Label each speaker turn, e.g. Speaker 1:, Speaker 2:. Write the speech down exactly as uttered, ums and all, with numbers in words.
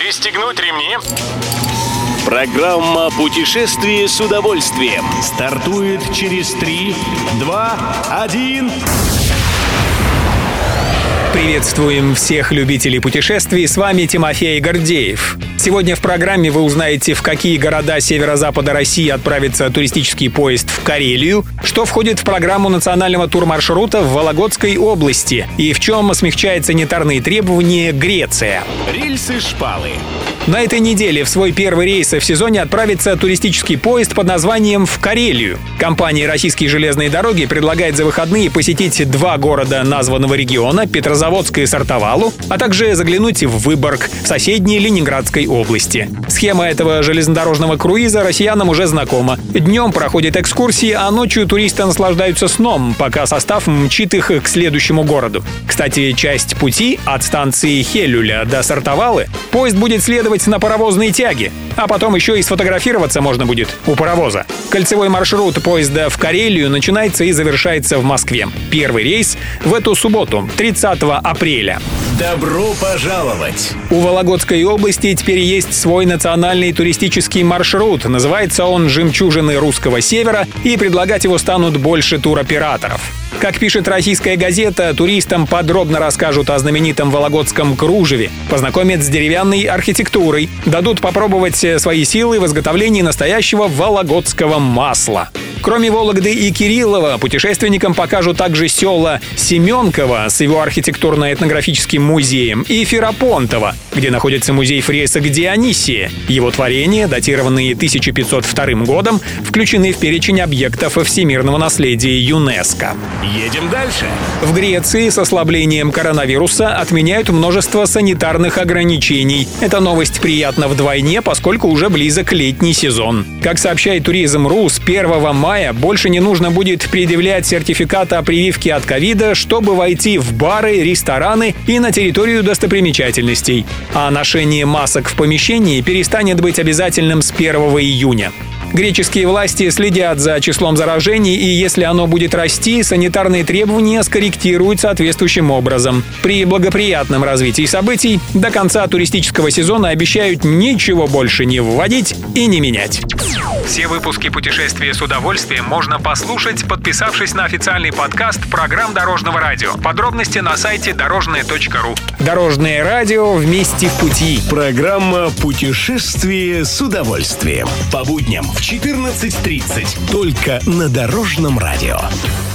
Speaker 1: Пристегнуть ремни.
Speaker 2: Программа «Путешествие с удовольствием»
Speaker 3: стартует через три, два, один.
Speaker 4: Приветствуем всех любителей путешествий, с вами Тимофей Гордеев. Сегодня в программе вы узнаете, в какие города северо-запада России отправится туристический поезд в Карелию, что входит в программу национального турмаршрута в Вологодской области и в чем смягчает санитарные требования Греция.
Speaker 2: Рельсы-шпалы.
Speaker 4: На этой неделе в свой первый рейс в сезоне отправится туристический поезд под названием «В Карелию». Компания «Российские железные дороги» предлагает за выходные посетить два города названного региона – Петрозаводск и Сартовалу, а также заглянуть в Выборг в соседней Ленинградской области. Схема этого железнодорожного круиза россиянам уже знакома. Днем проходят экскурсии, а ночью туристы наслаждаются сном, пока состав мчит их к следующему городу. Кстати, часть пути от станции Хелюля до Сартовалы поезд будет следовать на паровозной тяге, а потом еще и сфотографироваться можно будет у паровоза. Кольцевой маршрут поезда в Карелию начинается и завершается в Москве. Первый рейс в эту субботу, тридцатого апреля.
Speaker 2: Добро пожаловать!
Speaker 4: У Вологодской области теперь есть свой национальный туристический маршрут. Называется он «Жемчужины русского севера», и предлагать его станут больше туроператоров. Как пишет российская газета, туристам подробно расскажут о знаменитом вологодском кружеве, познакомят с деревянной архитектурой, дадут попробовать свои силы в изготовлении настоящего вологодского масла. Кроме Вологды и Кириллова, путешественникам покажут также села Семенково с его архитектурно-этнографическим музеем и Ферапонтово, где находится музей фресок Дионисия. Его творения, датированные тысяча пятьсот вторым годом, включены в перечень объектов всемирного наследия ЮНЕСКО.
Speaker 2: Едем дальше.
Speaker 4: В Греции с ослаблением коронавируса отменяют множество санитарных ограничений. Эта новость приятна вдвойне, поскольку уже близок летний сезон. Как сообщает Туризм.ру, с первого мая больше не нужно будет предъявлять сертификат о прививке от ковида, чтобы войти в бары, рестораны и на территорию достопримечательностей. А ношение масок в помещении перестанет быть обязательным с первого июня. Греческие власти следят за числом заражений, и если оно будет расти, санитарные требования скорректируют соответствующим образом. При благоприятном развитии событий до конца туристического сезона обещают ничего больше не вводить и не менять. Все выпуски «Путешествия с удовольствием» можно послушать, подписавшись на официальный подкаст программ Дорожного радио. Подробности на сайте дорожное точка ру. Дорожное радио, вместе в пути.
Speaker 2: Программа «Путешествие с удовольствием». По будням в четырнадцать тридцать. Только на Дорожном радио.